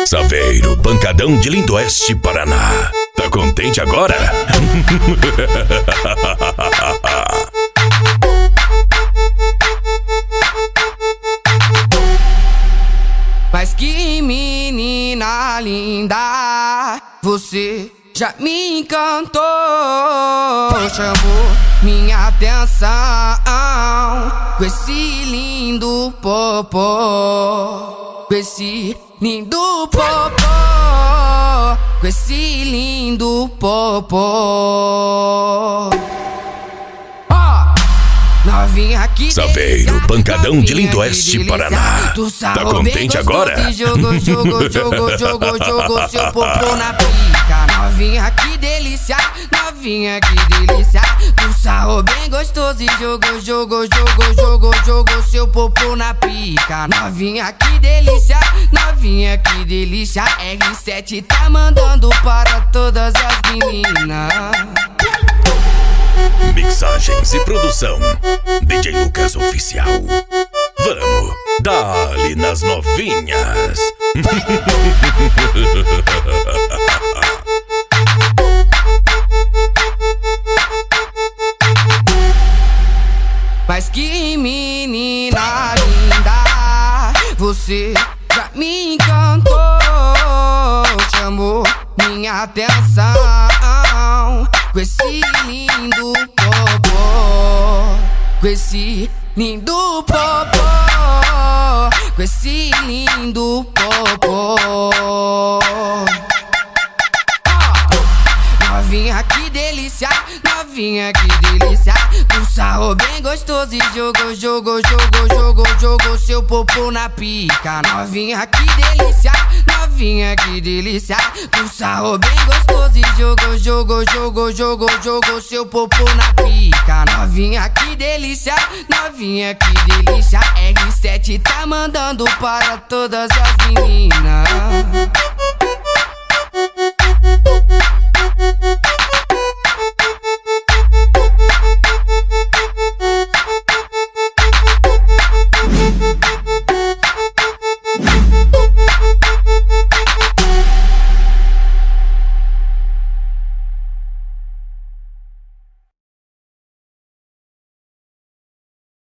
Saveiro, pancadão de Lindoeste, Paraná. Tá contente agora? Mas que menina linda, você já me encantou, chamou minha atenção com esse lindo popô, com esse lindo popô, com esse lindo popô. Novinha aqui Saveiro, pancadão de Lindoeste, Paraná. Tá contente agora? Jogou seu popô na pica. Novinha que delícia, novinha que delícia. Tu sarrou bem gostoso e jogou seu popô na pica. Novinha que delícia, novinha que delícia. R7 tá mandando para todas as meninas. Mixagens e produção DJ Lucas Oficial. Vamos, dá-lhe nas novinhas. Mas que menina linda, você já me encantou, chamou minha atenção com esse lindo popô, com esse lindo popô, com esse lindo popô. Novinha que delícia, novinha que delícia. Tu sarrou bem gostoso e jogou seu popô na pica. Novinha que delícia, novinha que delícia. Tu sarrou bem gostoso e jogou seu popô na pica. Novinha que delícia, novinha que delícia. R7 tá mandando para todas as meninas.